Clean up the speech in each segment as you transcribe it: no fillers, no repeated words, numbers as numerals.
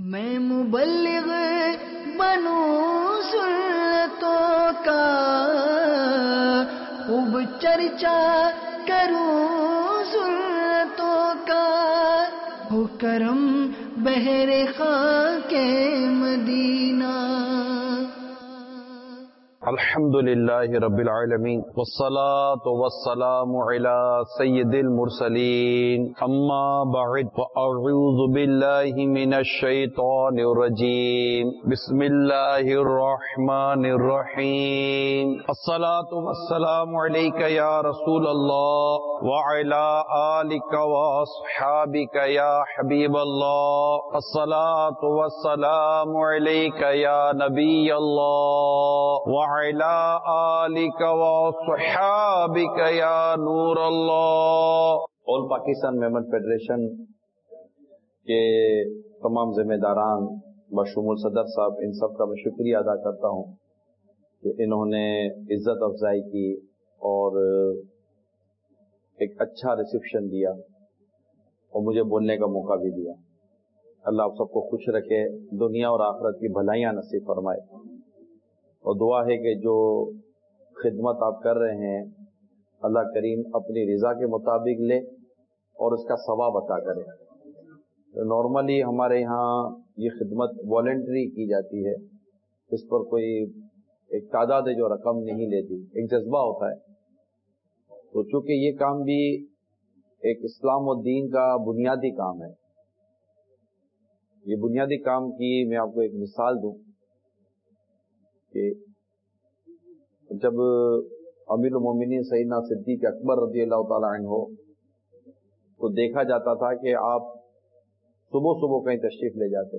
میں مبلغ بنوں سنتوں کا، خوب چرچا کروں سنتوں کا، ہو کرم بہر خاک مدینہ۔ الحمدللہ رب العالمین والصلاة والسلام علی سید المرسلین، اما بعد فاعوذ باللہ من الشیطان الرجیم، بسم اللہ الرحمن الرحیم۔ الصلاة والسلام علیک یا رسول اللہ وعلی آلک واصحابک یا حبیب اللہ، الصلاة والسلام علیک یا نبی اللہ وعلی آلک وصحابک یا نور اللہ۔ آل پاکستان میمن فیڈریشن کے تمام ذمہ داران بشمول صدر صاحب، ان سب کا میں شکریہ ادا کرتا ہوں کہ انہوں نے عزت افزائی کی اور ایک اچھا ریسیپشن دیا اور مجھے بولنے کا موقع بھی دیا۔ اللہ آپ سب کو خوش رکھے، دنیا اور آخرت کی بھلائیاں نصیب فرمائے، اور دعا ہے کہ جو خدمت آپ کر رہے ہیں اللہ کریم اپنی رضا کے مطابق لے اور اس کا ثواب عطا کرے۔ نارملی ہمارے یہاں یہ خدمت والنٹری کی جاتی ہے، اس پر کوئی ایک تعداد ہے جو رقم نہیں لیتی، ایک جذبہ ہوتا ہے۔ تو چونکہ یہ کام بھی ایک اسلام و دین کا بنیادی کام ہے، یہ بنیادی کام کی میں آپ کو ایک مثال دوں کہ جب امیر المومنین سیدنا صدیق اکبر رضی اللہ تعالی عنہ کو دیکھا جاتا تھا کہ آپ صبح صبح کہیں تشریف لے جاتے،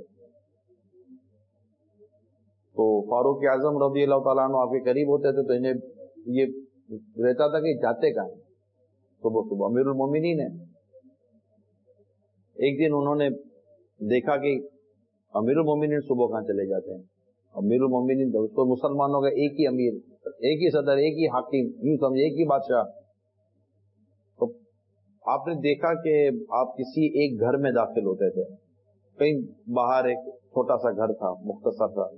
تو فاروق اعظم رضی اللہ تعالیٰ عنہ آپ کے قریب ہوتے تھے، تو انہیں یہ رہتا تھا کہ جاتے کہاں صبح صبح، امیر المومنین ہے۔ ایک دن انہوں نے دیکھا کہ امیر المومنین صبح کہاں چلے جاتے ہیں، امیر المومنین اس کو مسلمانوں کا ایک ہی امیر، ایک ہی صدر، ایک ہی حاکم، یوں سمجھے ایک ہی بادشاہ۔ تو آپ نے دیکھا کہ آپ کسی ایک گھر میں داخل ہوتے تھے، کہیں باہر ایک چھوٹا سا گھر تھا مختصر تھا،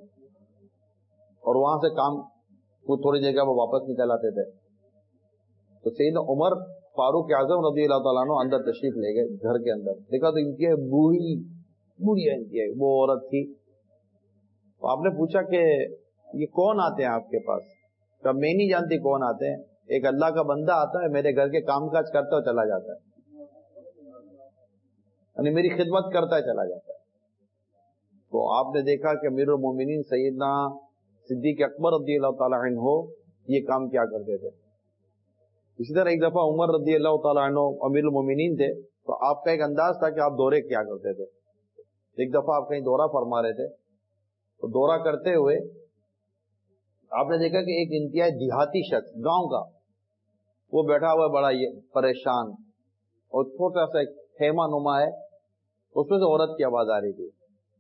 اور وہاں سے کام کو تھوڑی جگہ وہ واپس نکل آتے تھے۔ تو سیدنا عمر فاروق اعظم رضی اللہ تعالیٰ عنہ اندر تشریف لے گئے، گھر کے اندر دیکھا تو انتہائی بوڑھی انتہائی وہ عورت تھی۔ تو آپ نے پوچھا کہ یہ کون آتے ہیں آپ کے پاس؟ کہ میں نہیں جانتی کون آتے ہیں، ایک اللہ کا بندہ آتا ہے میرے گھر کے کام کاج کرتا ہے چلا جاتا ہے، یعنی میری خدمت کرتا ہے چلا جاتا ہے۔ تو آپ نے دیکھا کہ امیر المومنین سیدنا صدیق اکبر رضی اللہ تعالیٰ عنہ یہ کام کیا کرتے تھے۔ اسی طرح ایک دفعہ عمر رضی اللہ تعالیٰ عنہ امیر المومنین تھے، تو آپ کا ایک انداز تھا کہ آپ دورے کیا کرتے تھے۔ ایک دفعہ آپ کہیں دورہ فرما رہے تھے، تو دورہ کرتے ہوئے آپ نے دیکھا کہ ایک انتہائی دیہاتی شخص گاؤں کا وہ بیٹھا ہوا بڑا پریشان، اور چھوٹا سا ایک خیمہ نما ہے، اس میں سے عورت کی آواز آ رہی تھی۔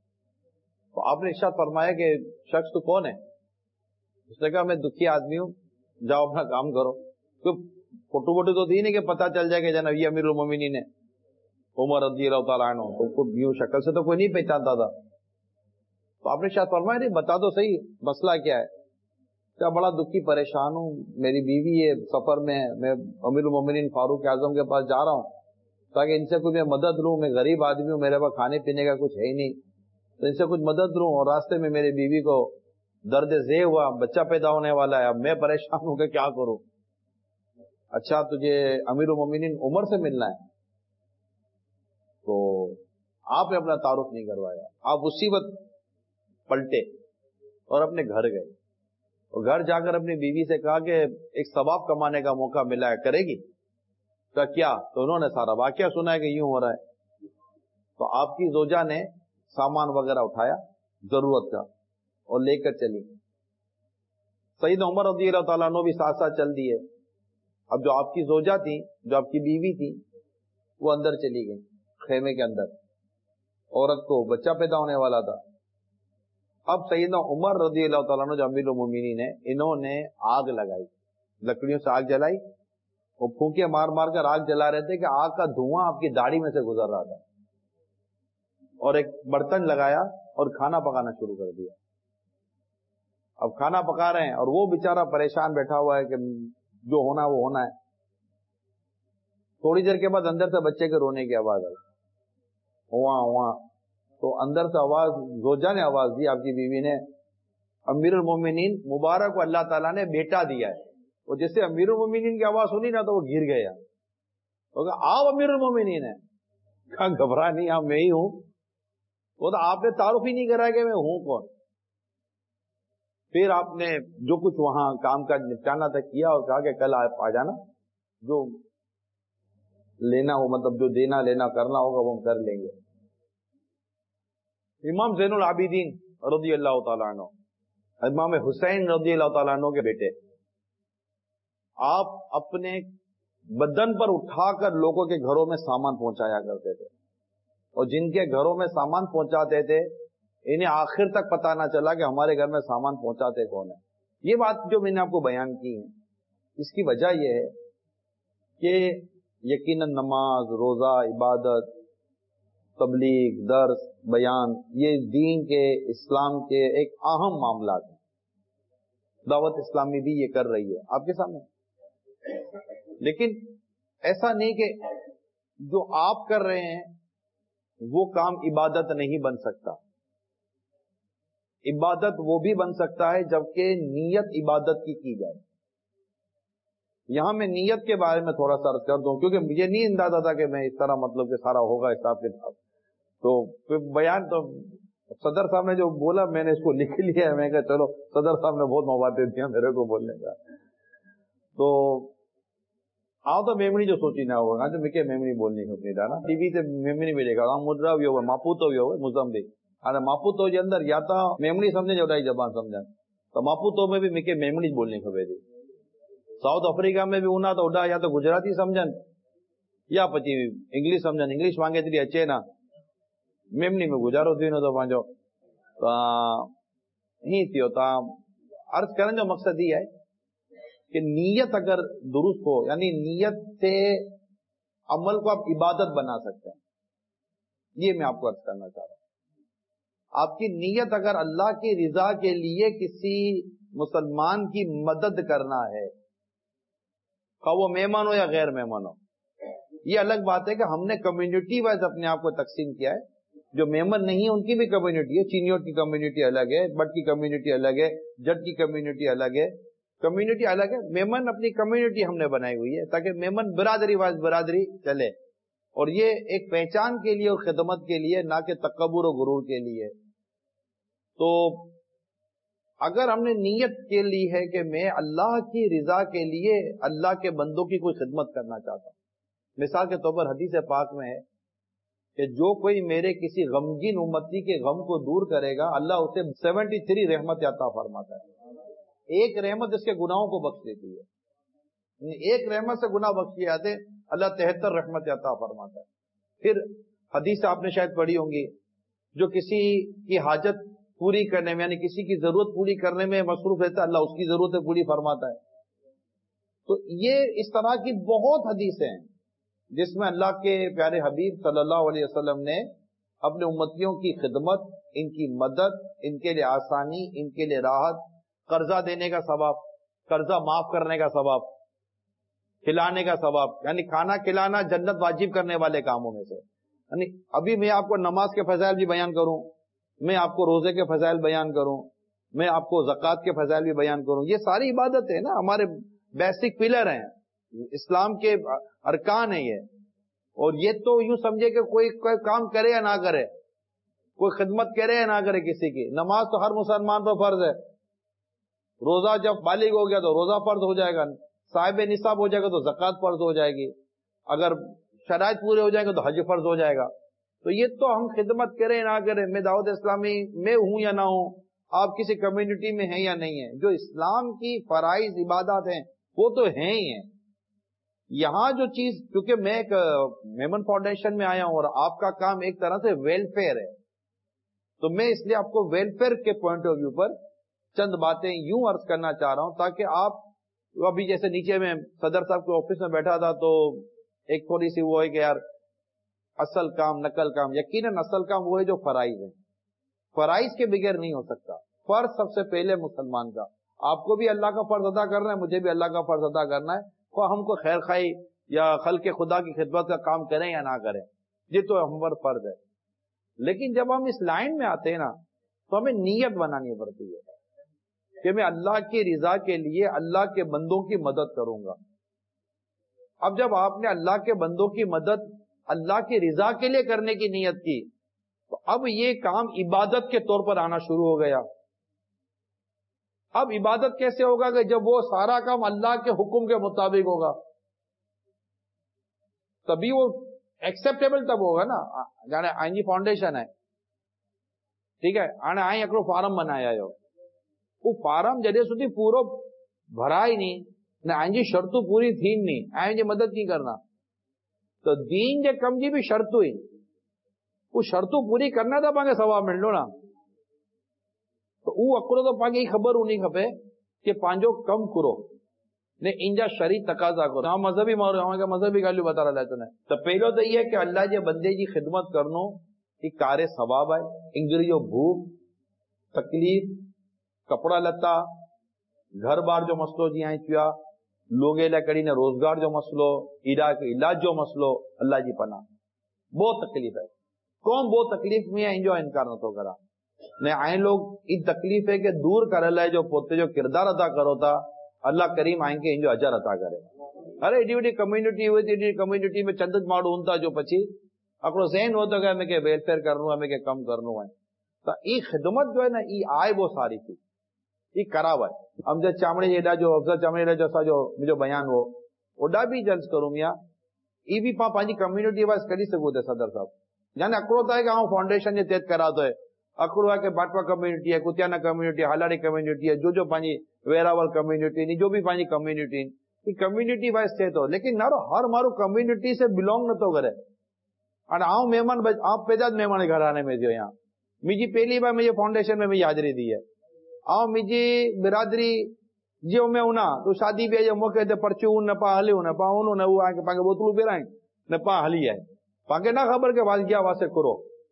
تو آپ نے ارشاد فرمایا کہ شخص تو کون ہے؟ اس نے کہا میں دکھی آدمی ہوں، جاؤ اپنا کام کرو۔ تو فوٹو ووٹو تو دی نہیں کہ پتہ چل جائے کہ جناب یہ امیر المومنین ہے عمر رضی اللہ تعالیٰ عنہ، تو یوں شکل سے تو کوئی نہیں پہچانتا تھا۔ تو آپ نے شاید فرمایا نہیں بتا دو صحیح مسئلہ کیا ہے؟ کیا بڑا دکھی پریشان ہوں، میری بیوی یہ سفر میں ہے، میں امیر المومنین فاروق اعظم کے پاس جا رہا ہوں تاکہ ان سے کوئی میں مدد لوں، میں غریب آدمی ہوں، میرے پاس کھانے پینے کا کچھ ہے ہی نہیں، تو ان سے کچھ مدد لوں، اور راستے میں میری بیوی کو درد ذیل ہوا، بچہ پیدا ہونے والا ہے، اب میں پریشان ہوں کہ کیا کروں۔ اچھا تجھے امیر المومنین عمر سے ملنا ہے؟ تو آپ نے اپنا تعارف نہیں کروایا، آپ اسی وقت پلٹے اور اپنے گھر گئے، اور گھر جا کر اپنی بیوی سے کہا کہ ایک ثواب کمانے کا موقع ملا ہے، کرے گی؟ تو کیا؟ تو انہوں نے سارا واقعہ سنا ہے کہ یوں ہو رہا ہے۔ تو آپ کی زوجہ نے سامان وغیرہ اٹھایا ضرورت کا اور لے کر چلی۔ سیدنا عمر رضی اللہ تعالیٰ عنہ بھی ساتھ ساتھ چل دیے۔ اب جو آپ کی زوجہ تھی، جو آپ کی بیوی تھی، وہ اندر چلی گئی خیمے کے اندر، عورت کو بچہ پیدا ہونے والا تھا۔ اب سیدنا عمر رضی اللہ تعالیٰ عنہ جو امیر المومنین ہیں، انہوں نے آگ لگائی، لکڑیوں سے آگ جلائی، وہ پھونکے مار مار کر آگ جلا رہے تھے کہ آگ کا دھواں آپ کی داڑھی میں سے گزر رہا تھا، اور ایک برتن لگایا اور کھانا پکانا شروع کر دیا. اب کھانا پکا رہے ہیں اور وہ بیچارہ پریشان بیٹھا ہوا ہے کہ جو ہونا ہے وہ ہونا ہے. تھوڑی دیر کے بعد اندر سے بچے کے رونے کی آواز آئی, وہاں وہاں. تو اندر سے آواز, زوجہ نے آواز دی, آپ کی بیوی نے, امیر المومنین مبارک کو اللہ تعالیٰ نے بیٹا دیا ہے. وہ جس سے امیر المومنین کی آواز سنی نا تو وہ گر گیا. تو کہا آپ امیر المومنین ہیں؟ کہا گھبرا نہیں, آپ میں ہی ہوں. وہ تو آپ نے تعارف ہی نہیں کرا کہ میں ہوں کون. پھر آپ نے جو کچھ وہاں کام کا نپٹانا تھا کیا اور کہا کہ کل آپ آ جانا, جو لینا ہو, مطلب جو دینا لینا کرنا ہوگا وہ ہم کر لیں گے. امام زین العابدین رضی اللہ تعالیٰ عنہ, امام حسین رضی اللہ تعالیٰ عنہ کے بیٹے, آپ اپنے بدن پر اٹھا کر لوگوں کے گھروں میں سامان پہنچایا کرتے تھے, اور جن کے گھروں میں سامان پہنچاتے تھے انہیں آخر تک پتہ نہ چلا کہ ہمارے گھر میں سامان پہنچاتے کون ہے. یہ بات جو میں نے آپ کو بیان کی ہے, اس کی وجہ یہ ہے کہ یقیناً نماز, روزہ, عبادت, تبلیغ, درس, بیان, یہ دین کے, اسلام کے ایک اہم معاملات ہیں. دعوت اسلامی بھی یہ کر رہی ہے آپ کے سامنے. لیکن ایسا نہیں کہ جو آپ کر رہے ہیں وہ کام عبادت نہیں بن سکتا. عبادت وہ بھی بن سکتا ہے جبکہ نیت عبادت کی جائے. یہاں میں نیت کے بارے میں تھوڑا سا عرض کر دوں, کیونکہ مجھے نہیں اندازہ تھا کہ میں اس طرح مطلب کہ سارا ہوگا حساب کتاب. تو پھر بیان تو صدر صاحب نے جو بولا میں نے اس کو لکھ لیا ہے. میں کہا چلو صدر صاحب نے بہت موقع دیا میرے کو بولنے کا. تو تو میمنی جو سوچی نہ ہوگا تو مکے میمنی بولنی ہوتی نا ٹی وی سے میمنی ملے گا مدرا بھی ہوگا ماپوتو بھی ہوگا مزم بھی ماپوتو کے اندر یا تو میمنی سمجھے جو زبان سمجھا تو ماپوتو میں بھی مکے میمنی بولنی کھپے تھی. ساؤتھ افریقہ میں بھی ہونا تو اڈا یا تو گجراتی سمجھن یا پچی انگلش سمجھن. انگلش مانگے تھی اچے نا میمنی میں گزارو تھی نہ تو پانچو ہی تھیو. تا عرض کرنے جو مقصد یہ ہے کہ نیت اگر درست ہو, یعنی نیت سے عمل کو آپ عبادت بنا سکتے ہیں. یہ میں آپ کو عرض کرنا چاہ رہا ہوں. آپ کی نیت اگر اللہ کی رضا کے لیے کسی مسلمان کی مدد کرنا ہے, خواہ وہ مہمان ہو یا غیر مہمان ہو, یہ الگ بات ہے کہ ہم نے کمیونٹی وائز اپنے آپ کو تقسیم کیا ہے. جو مہمان نہیں ہے ان کی بھی کمیونٹی ہے, چینیوٹ کی کمیونٹی الگ ہے, بٹ کی کمیونٹی الگ ہے, جٹ کی کمیونٹی الگ ہے, کمیونٹی الگ ہے. مہمان اپنی کمیونٹی ہم نے بنائی ہوئی ہے تاکہ مہمان برادری وائز برادری چلے, اور یہ ایک پہچان کے لیے اور خدمت کے لیے, نہ کہ تکبر و غرور کے لیے. تو اگر ہم نے نیت کے لی ہے کہ میں اللہ کی رضا کے لیے اللہ کے بندوں کی کوئی خدمت کرنا چاہتا ہوں, مثال کے طور پر حدیث پاک میں ہے کہ جو کوئی میرے کسی غمگین امتی کے غم کو دور کرے گا اللہ اسے 73 رحمت عطا فرماتا ہے. ایک رحمت اس کے گناہوں کو بخش دیتی ہے. ایک رحمت سے گناہ بخشے جاتے, اللہ 73 رحمت عطا فرماتا ہے. پھر حدیث آپ نے شاید پڑھی ہوں گی, جو کسی کی حاجت پوری کرنے میں یعنی کسی کی ضرورت پوری کرنے میں مصروف رہتا ہے, اللہ اس کی ضرورتیں پوری فرماتا ہے. تو یہ اس طرح کی بہت حدیثیں ہیں جس میں اللہ کے پیارے حبیب صلی اللہ علیہ وسلم نے اپنے امتیوں کی خدمت, ان کی مدد, ان کے لیے آسانی, ان کے لیے راحت, قرضہ دینے کا ثواب, قرضہ معاف کرنے کا ثواب, کھلانے کا ثواب, یعنی کھانا کھلانا جنت واجب کرنے والے کاموں میں سے. یعنی ابھی میں آپ کو نماز کے فضائل بھی بیان کروں, میں آپ کو روزے کے فضائل بیان کروں, میں آپ کو زکوٰۃ کے فضائل بھی بیان کروں, یہ ساری عبادت ہے نا, ہمارے بیسک پلر ہیں, اسلام کے ارکان ہیں یہ. اور یہ تو یوں سمجھے کہ کوئی کام کرے یا نہ کرے, کوئی خدمت کرے یا نہ کرے کسی کی. نماز تو ہر مسلمان پر فرض ہے, روزہ جب بالغ ہو گیا تو روزہ فرض ہو جائے گا, صاحب نصاب ہو جائے گا تو زکوٰۃ فرض ہو جائے گی, اگر شرائط پورے ہو جائیں گے تو حج فرض ہو جائے گا. تو یہ تو ہم خدمت کریں نہ کریں, میں دعوت اسلامی میں ہوں یا نہ ہوں, آپ کسی کمیونٹی میں ہیں یا نہیں ہیں, جو اسلام کی فرائض عبادات ہیں وہ تو ہیں ہی ہیں. یہاں جو چیز, کیونکہ میں ایک میمن فاؤنڈیشن میں آیا ہوں اور آپ کا کام ایک طرح سے ویلفیئر ہے, تو میں اس لیے آپ کو ویلفیئر کے پوائنٹ آف ویو پر چند باتیں یوں عرض کرنا چاہ رہا ہوں تاکہ آپ, ابھی جیسے نیچے میں صدر صاحب کے آفس میں بیٹھا تھا تو ایک تھوڑی سی وہ ہے کہ یار اصل کام نقل کام، یقیناً اصل کام وہ ہے جو فرائض ہے، فرائض کے بغیر نہیں ہو سکتا. فرض سب سے پہلے مسلمان کا، آپ کو بھی اللہ کا فرض ادا کرنا ہے، مجھے بھی اللہ کا فرض ادا کرنا ہے، تو ہم کو خیر خواہی یا خلق خدا کی خدمت کا کام کریں یا نہ کریں، یہ تو ہم پر فرض ہے. لیکن جب ہم اس لائن میں آتے ہیں نا تو ہمیں نیت بنانی پڑتی ہے کہ میں اللہ کی رضا کے لیے اللہ کے بندوں کی مدد کروں گا. اب جب آپ نے اللہ کے بندوں کی مدد اللہ کی رضا کے لیے کرنے کی نیت کی تو اب یہ کام عبادت کے طور پر آنا شروع ہو گیا. اب عبادت کیسے ہوگا کہ جب وہ سارا کام اللہ کے حکم کے مطابق ہوگا تبھی وہ ایکسپٹیبل تب ہوگا نا. جانے آئیں جی فاؤنڈیشن ہے، ٹھیک ہے، آنے آئیں ایکڑو فارم بنایا ہے، وہ فارم جدے سدھی پورو بھرا ہی نہیں نے آئیں جی شرطوں پوری تھی نہیں، آئیں جی مدد نہیں کرنا. تو دین جے کم جی بھی شرط ہوئی، وہ شرطوں پوری کرنا تھا پانگے ثواب ملو نا. تو وہ اکڑو تو پانگے ہی خبر ہونی کھپے کہ پانجو کم کرو نے انجا شرعی تقاضا کرو. ہاں مذہبی مارو، ہمارے مذہبی گالیوں بتا رہا ہے تو نے. تو پہلو تو یہ ہے کہ اللہ جے بندے جی خدمت کرنو یہ کار ثواب ہے. انگریزوں بھوک تکلیف کپڑا لتا گھر بار جو مسئلو جی آئیں چیا لوگے لے کڑی نے روزگار جو مسئلو علاج جو مسئلو اللہ جی پناہ بہت تکلیف ہے. کون بہت تکلیف میں ہے انجو انکار نہ تو کرا نے آئیں لوگ یہ تکلیف ہے کہ دور کر لائے جو پوتے جو کردار ادا کرو تا اللہ کریم آئیں کے انجو اجر عطا کرے. ارے ایڈی وڈی کمیونٹی ہوئی تھی، کمیونٹی میں چند ماڑو ہونتا جو پچھی اکڑو ذہن ہوتا کہ ہمیں کہ ویلفیئر کرنو ہے، ہمیں کہ کم کرنو ہے. تو یہ خدمت جو ہے نا یہ آئے وہ ساری تھی یہ کراو ہے. ہم جو چامڑے ایڈا جو افضل چامڑے ایڈا جو جو مجھے بیان ہو اوڈا بھی جلس کروں میاں یہ بھی پانچی کمیونٹی وائز کری سکو تھے صدر صاحب. یعنی اکڑو ہوتا ہے کہ ہم فاؤنڈیشن یہ تیت کرا تو ہے اکڑو ہے کہ باٹوا کمیونٹی ہے، کتیانا کمیونٹی ہے، ہالاڑی کمیونٹی ہے، جو پانچی ویراول کمیونٹی نہیں جو بھی پانچی کمیونٹی یہ کمیونٹی وائز تھے تو. لیکن نہ ہر مارو کمیونٹی سے بلونگ نہ تو کرے. اور آؤں مہمان آپ پیداد مہمان گھر آنے میں جو یہاں مجھے پہلی بار مجھے فاؤنڈیشن میں حاضری دی ہے. آؤں مجھے برادری جو میں ہونا تو شادی بھی ہے موقع تے پرچو نہ پا ہلی نہ پا انہوں نے وہ آ کے پاگے بوتلو پھرائیں نہ پا ہلی ہے پاگے نہ خبر کے بعد کیا واسے کرو.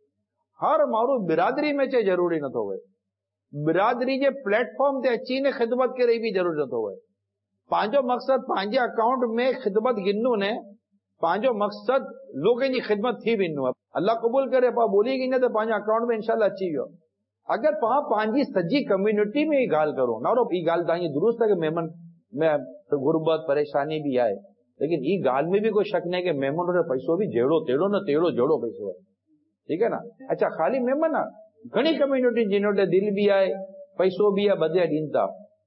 ہر مارو برادری میں چاہے ضروری نہ تو ہوئے برادری کے پلیٹ فارم تے اچھی نے خدمت کے رہی بھی ضروری نہ تو ہوئے. پانچو مقصد پانچے اکاؤنٹ میں خدمت گنو نے پانچو مقصد لوگوں کی خدمت تھی بھی نو اللہ قبول کرے پا بولی گی نہ تو پانچ اکاؤنٹ میں انشاءاللہ اچھی ہو. اگر پہاں پانچی سجی کمیونٹی میں یہ گال کرو نہ رو یہ گال تھی درست ہے کہ مہمان میں غربت پریشانی بھی آئے لیکن یہ گال میں بھی کوئی شک نہیں کہ مہمان نے پیسوں بھی جیڑو تیڑو نہ تیڑو جوڑو پیسوں ہے. ٹھیک ہے نا. اچھا خالی مہمان گھنی کمیونٹی جنہوں نے دل بھی آئے پیسوں بھی ہے بدے ڈینتا.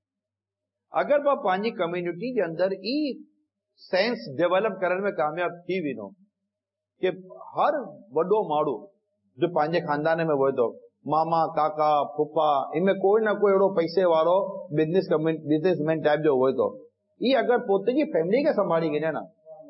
اگر با پانچی کمیونٹی کے اندر ای سینس ڈیولپ کرنے میں کامیاب تھی بھی نو کہ ہر وڈو ماڑو جو پانچے خاندانے میں وہ تو ماما کاکا پھپا ان میں کوئی نہ کوئی اڑو پیسے والو بزنس مین ٹائپ جو ہوئے تو یہ اگر پوتے کی فیملی کے سنبھالی گئی نا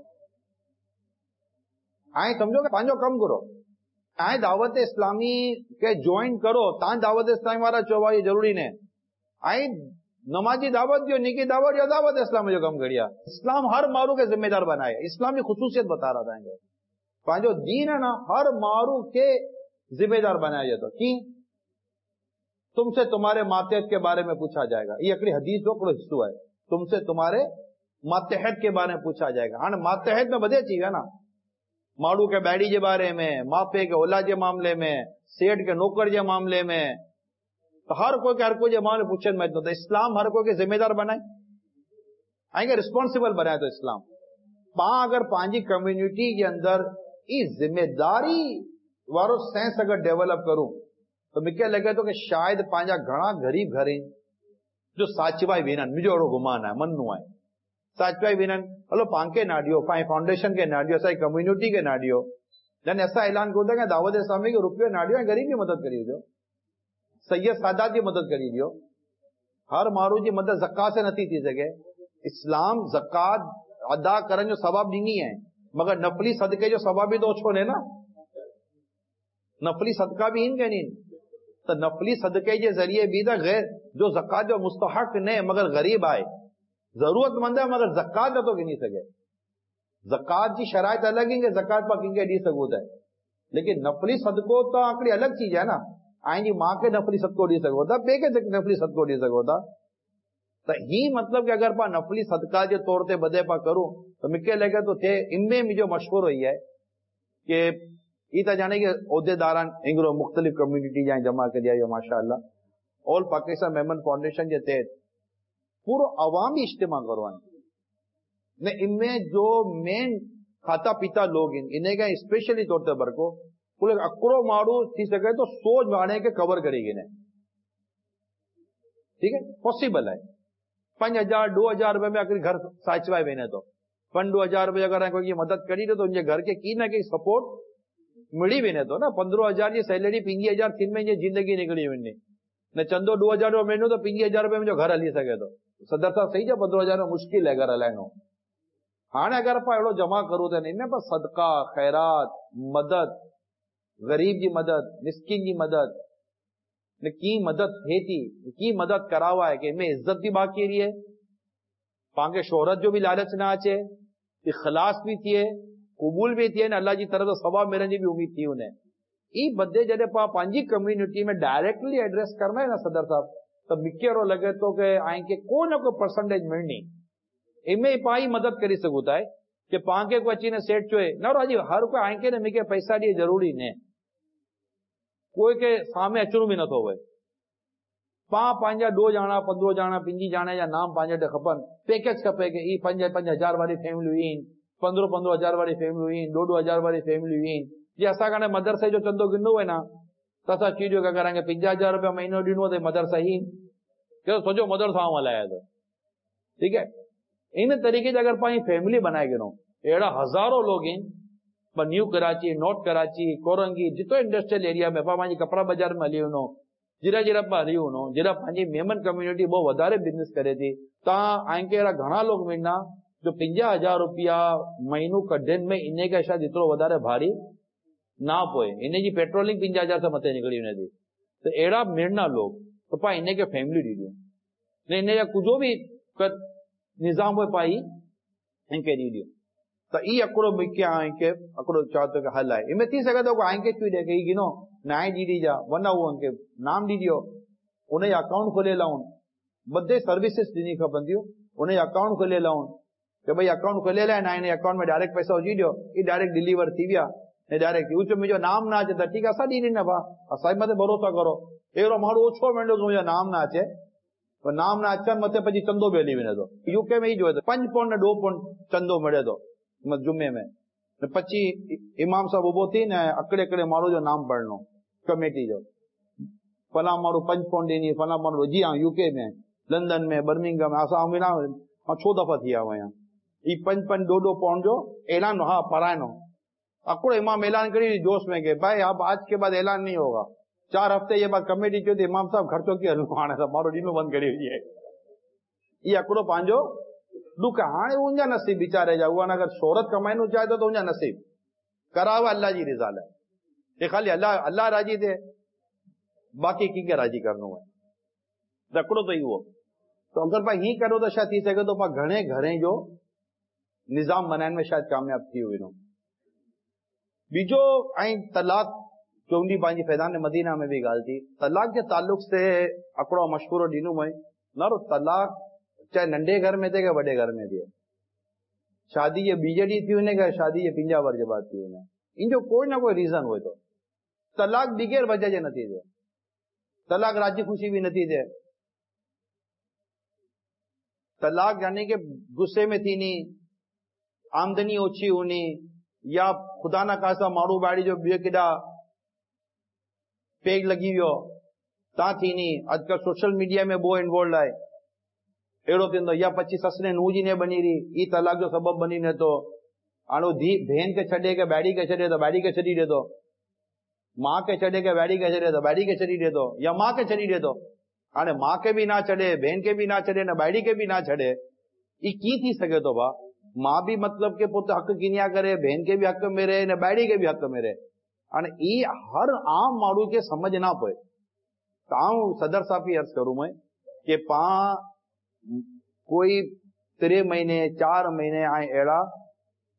آئیں سمجھو کہ پانچو کم کرو آئیں دعوت اسلامی کے جوائن کرو تاں دعوت اسلامی والا چوبا یہ ضروری نے آئیں نمازی دعوت جو نکی دعوت یا دعوت اسلام جو کم کریا. اسلام ہر مارو کے ذمہ دار بنائے. اسلامی خصوصیت بتا رہا تھا پانچو دین ہے نا ہر مارو کے ذمہ دار بنایا جاتا. کی تم سے تمہارے ماتحت کے بارے میں پوچھا جائے گا. یہ اکڑی حدیث جو کڑو حصہ ہے تم سے تمہارے ماتحت کے بارے میں پوچھا جائے گا. ہاں ماتحت میں بدے چیز ہے نا ماڑو کے بیڑی کے بارے میں ماپے کے اولاد کے معاملے میں سیٹ کے نوکر کے معاملے میں تو ہر کوئی کے ہر کوئی معاملے پوچھنے میں تو اسلام ہر کوئی کے ذمہ دار بنائے آئیں گے رسپانسبل بنائے. تو اسلام اگر پانچی کمیونٹی کے اندر یہ ذمہ داری وارو سینس اگر ڈیولپ کروں تو مجھے لگے تو کہ شاید پانچا گھنا غریب گھریں جو ساچوائی وینن مجھے اڑو گمان ہے من نو ہے ساچوائی وینن ہلو پانکے ناڈیو فاؤنڈیشن کے ناڈیو ایسا کمیونٹی کے ناڈیو جن ایسا اعلان کرتا کہ دعوت اسلامی کے روپیے ناڈیو غریب کی مدد کری دو سید سادات کی مدد کری دیو ہر مارو جی مدد زکات سے نتی تھی سکے. اسلام زکات ادا کرنے جو ثواب نہیں ہے مگر نفلی صدقے جو ثواب بھی تو چھوڑے نا نفلی صدقہ بھی ان کے نہیں تو نفلی صدقے کے ذریعے بھی دا غیر جو زکات جو مستحق نہیں مگر غریب آئے ضرورت مند ہے مگر زکات نہ تو گنی سکے زکات جی شرائط الگ ہیں کہ زکات پا کنگے ڈی سکو ہے، لیکن نفلی صدقو تو آکڑی الگ چیز ہے نا. آئیں جی ماں کے نفلی صدقو ڈی سکو تھا، بے کے نفلی صدقو ڈی سکو تھا. تو ہی مطلب کہ اگر پا نفلی صدقہ جو طور تے بدے پا کروں تو مکے لگے تو تھے ان میں جو مشہور ہوئی ہے کہ یہ تا جانے کہ عہدے داران انگلو مختلف کمیونٹی جائیں جمع کر دیا ماشاء اللہ آل پاکستان میمن فاؤنڈیشن کے تحت پورو عوامی اجتماع کروائیں. ان میں جو مین کھاتا پیتا لوگ ہیں انہیں کا اسپیشلی طور تے برکو پورے اکڑو مارو تھی سکے تو سوچ باڑے کے کور کرے گی نے. ٹھیک ہے، پاسبل ہے. 5,000 2,000 روپے میں اگر گھر ساچوائے وینے تو 5,000 روپے اگر کوئی مدد کری تو ان کے گھر کے کی نہ کی سپورٹ مڑی وینے تو نا 15,000 کی سیلری 5,000 تین میں یہ زندگی نکلی ونی نہ چندو 2,000 روپے مہینو تو 5,000 روپے میں جو گھر ہلی سکے تو صدر صاحب صحیح ہے 15,000 میں مشکل ہے گھر ہلائنو. ہاں اگر پا ایڑو جمع کرو تو نہیں پر صدقہ خیرات مدد غریب کی مدد مسکین کی مدد کی مدد تھے تھی کی مدد کراوا ہے کہ میں عزت بھی باقی رہی ہے پانکے شہرت جو بھی لالچ نہ آچے اخلاص بھی تھے قبول بھی تھے نا اللہ کی طرف سے ثواب میرے بھی امید تھی انہیں. ای بدے جڑے پا پانچی کمیونٹی میں ڈائریکٹلی ایڈریس کرنا ہے نا صدر صاحب تو مکے رو لگے تو کہ آئیں کے کوئی نہ کوئی پرسنٹیج ملنی ان میں پائی مدد کری سکتا ہے کہ پانکے کو اچھی نے سیٹ چوئے نہ رو جی ہر کوئی آئیں کے نے مکے پیسہ دیے ضروری نے کوئی کے سامنے اچنو بھی نہ تو ہوئے پانچا 2 جانا 15 جانا 5 جانا یا نام پانچا تے خپن پیکج کپے کہ ای 5,000 والی فیملی ہوئی 15,000 والی فیملی ہوئی 2,000 والی فیملی ہوئی جی ایسا کہنے مدرسے جو چندو گنو ہے نا تسا چیزوں کا کریں گے 50,000 روپے مہینوں ڈینو تو مدرسہ ہی کہ سوچو مدرسہ والا ہے تو ٹھیک ہے. ان طریقے سے اگر پانی فیملی بنائے گئے ایڑا ہزاروں لوگ ہیں نیو کراچی نارتھ کراچی کورنگی جتو انڈسٹریل ایریا میں پانی کپڑا بازار میں ہلی ہونا جرا جرا پا ہلی ہونا جرا پانی میمن کمیونٹی بہت وڈارے بزنس کرے تھی تا آئیں کے گھنا لوگ ملنا جو 50,000 روپیہ مہینوں کڈن میں انہیں کا شاید اتنا وڈارے بھاری نہ پوئے انہیں جی پیٹرولنگ 50,000 سے متے نکلی انہیں دی تو ایڑا ملنا لوگ تو پا انہیں کے فیملی ڈی دیو نے انہیں یا کچھ بھی نظام ہوئے پائی ان کے ڈی دیو تو ای اکڑو مکے آئیں کے اکڑو چاہتے کہ حل آئے میں تھی سکتا تو آئیں کے چوئی دے کہ گنو نائیں ڈی دی جا ورنہ وہ ان کے نام ڈی دیو انہیں اکاؤنٹ کھولے لاؤں بدے سروسز دینی کھپن دیو انہیں اکاؤنٹ کھولے لاؤں کہ بھئی اکاؤنٹ کھولے لائے نائیں اکاؤنٹ میں ڈائریکٹ پیسہ ہو جی دیو یہ ڈائریکٹ ڈیلیور تھی بیا نے ڈائریکٹ اوچ میں جو نام نہ آچے ٹھیک ہے اسا ڈی نہیں نہ اسا مت بھروسہ کرو اے رو ماڑو اوچھو منڈو کہ مجھے نام نہ آچے نام نہ اچن متے پچی چندو بیلی ونے دو یو کے میں ہی جو ہے 5 پونڈ نے 2 پونڈ چندو مڑے دو جمعے میں پچی امام صاحب وہ تھی نا اکڑے اکڑے مارو جو نام پڑھنو کمیٹی جو فلاں مارو 5 پونڈ دینی فلاں مارو جی ہاں یو کے میں لندن میں برمنگم میں ایسا ہم نا 6 دفعہ تھیا ہوا یہاں یہ 5 2 پونڈ جو اعلان ہاں پڑھائنو اکڑو امام اعلان کری جوش میں کہ بھائی اب آج کے بعد اعلان نہیں ہوگا 4 ہفتے یہ بات کمیٹی چوتی امام صاحب خرچوں کی ہلوانے تھا مارو ڈینو بند کری ہوئی ہے یہ اکڑو پانجو دکھ ہاں انجا نصیب بیچارے جا ہوا اگر شہرت کمائنو چاہتے تو انجا نصیب کراوا اللہ جی رضا ہے یہ خالی اللہ راضی تھے باقی کی کے راضی کرنو ہے رکڑو تو ہی وہ تو اگر پا ہی کرو تو شاید تھی سکے تو پا گھنے گھریں جو نظام بنائن میں شاید کامیاب تھی ہوئی نو بیجو آئیں طلاق چونڈی پانچی فیضان مدینہ میں بھی گال تھی طلاق کے تعلق سے اکڑو مشہور ڈینو میں نہ رو طلاق چاہے ننڈے گھر میں تھے کہ بڑے گھر میں تھے شادی یہ بیجڑی تھی انہیں کہ شادی یہ 50 ور کے بعد تھی انہیں ان جو کوئی نہ کوئی ریزن ہوئے تو طلاق بغیر وجہ جو نتی تھے طلاق راضی خوشی بھی نتی تھے طلاق یعنی کہ غصے میں تھی نہیں آمدنی اوچھی ہونی یا خدا نہ خاصا مارو باڑی جو بے کڈا پیگ لگی ویو تا تھی نہیں آج کل سوشل میڈیا میں بو انوالڈ آئے ایڑو تھی یا پچی سس نے نو جی نے بنی رہی ای طلاق جو سبب بنی نے تو آنو دھی بہن کے چھڑے کے بیڑی کے چھڑے تو بیڑی کے چھڑی دے دو ماں کے چھڑے کے بیڑی کے چھڑے تو بیڑی کے چھڑی دے دو یا ماں کے چھڑی دے دو آنے ماں کے بھی نہ چھڑے بہن کے بھی نہ چھڑے نہ بیڑی کے بھی نہ چھڑے ای کی تھی سکے تو با ماں بھی مطلب کہ پوت حق کینیا کرے بہن کے بھی حق میں رہے نہ بیڑی کے بھی حق میں رہے آنے ای ہر عام ماڑو کے سمجھ نہ پوئے تاؤں صدر صاحب کی عرض کروں میں کہ کوئی 3 مہینے 4 مہینے آئیں ایڑا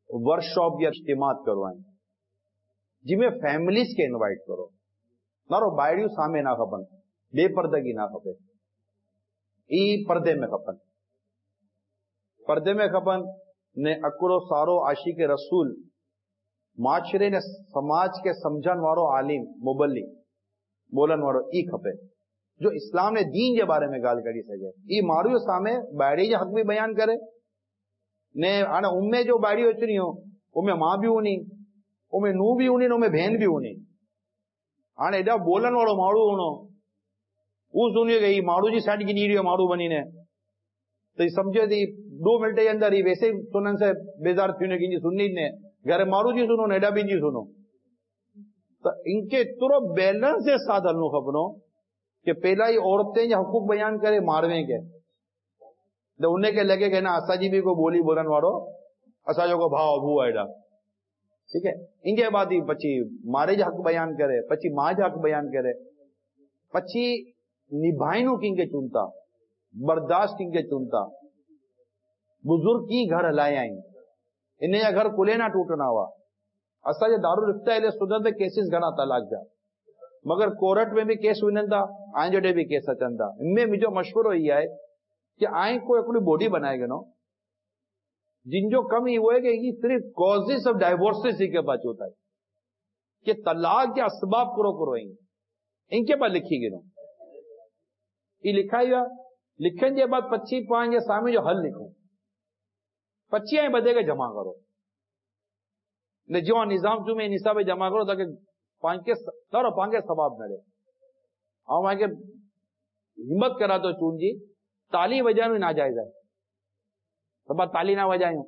वर्कशॉप या इज्तिमात करवाएं जिमें फैमिलीज के इनवाइट करो। मारो बायड़ियूं सामे ना खपन, बेपर्दगी ना खपे, ई पर्दे में खपन, पर्दे में खपन ने अकुड़ो सारो आशिक रसूल माशरे ने समाज के समझण वारो आलिम मुबल्ली बोलन वारो ई खपे जो इस्लाम ने दीन के बारे में गाल करी सके। ई मारियो सामे बायड़ी जो हक भी बयान करे ने हाणे उम्मे जो बायड़ियूं अचणियूं उम्मे मां भी उनी, उम्मे नू भी उनी, उम्मे भेन भी उनी। हाणे एॾा बोलन वारो माण्हू हुनो हू सुनियो कि माण्हू जी साइड गिनी रहियो माण्हू बनीने तो ये समझे थी 2 मिनट के अंदर ही वैसे सुनन से बेजार थी कि सुननी ने घर मारू जी सुनो नेडा भी जी सुनो। तो इनके तुरो बैलेंस के साथ हलनो खपनो कि पहला ही औरतें जो हकूक बयान करे मारवे के तो उन्हें के लगे कि ना असा जी भी को बोली बोलन वारो असा जो को भाव अभू एडा, ठीक है। इनके बाद ही पची मारे जो हक बयान करे, पची मां जो हक बयान करे, पची निभाइनु किंके चुनता, बर्दाश्त किंके चुनता, बुजुर्ग की घर हलाया आहिनि, इन जा घर कुले ना टूटना हुआ। असांजे दारुल इफ्ता इले सुनंदे केसिस घणा तलाक जा, मगर कोर्ट में भी केस वञनि था, आए जॾहिं भी केस अचनि था। इनमें मुंहिंजो मशवरो ई आहे कि आए को हिकिड़ी बॉडी बनाए गिनो जिन जो कम ही वो है कि ये सिर्फ कॉजेस ऑफ डाइवोर्सेस ही के पास होता है कि तलाक के असबाब करो करो इनके पास लिखी गिनो ये लिखा ही लिखने के बाद 25 पांच जे सामने जो हल लिखो 25 ऐं बधे के जमा करो ने जो निजाम चूं में निसाब जमा करो ताकि पांच के सर पांच के सवाब मिले। और वहां के हिम्मत करा तो चून जी ताली वजानो नाजायज है, सब ताली ना वजायूं